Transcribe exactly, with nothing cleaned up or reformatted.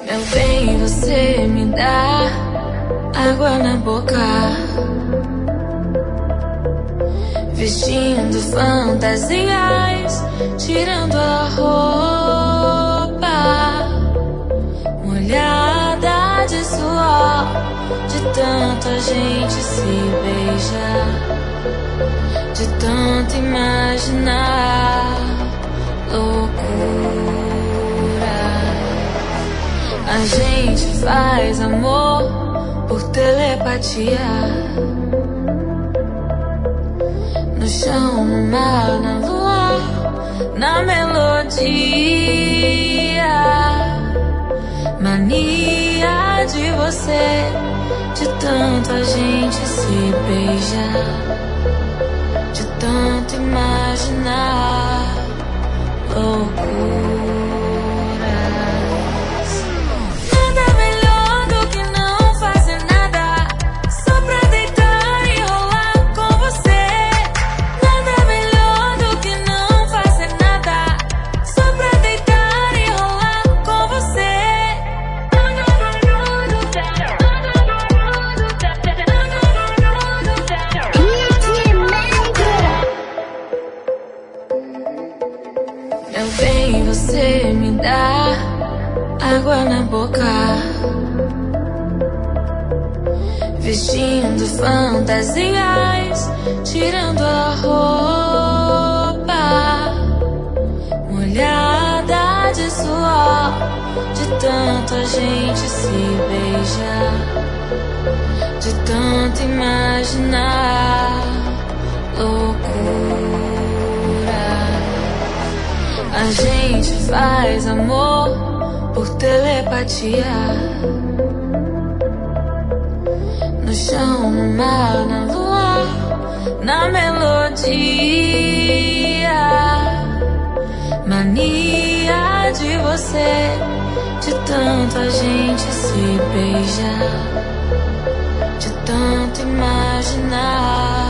Meu bem, você me dá água na boca, vestindo fantasias, tirando a roupa, molhada de suor, de tanto a gente se beijar, de tanto imaginar loucura. A gente faz amor por telepatia, no chão, no mar, na lua, na melodia. Mania de você, de tanto a gente se beijar, de tanto imaginar loucura. Meu bem, você me dá água na boca, vestindo fantasias, tirando a roupa, molhada de suor, de tanto a gente se beijar, de tanto imaginar loucura. A gente faz amor por telepatia, no chão, no mar, na lua, na melodia. Mania de você, de tanto a gente se beijar, de tanto imaginar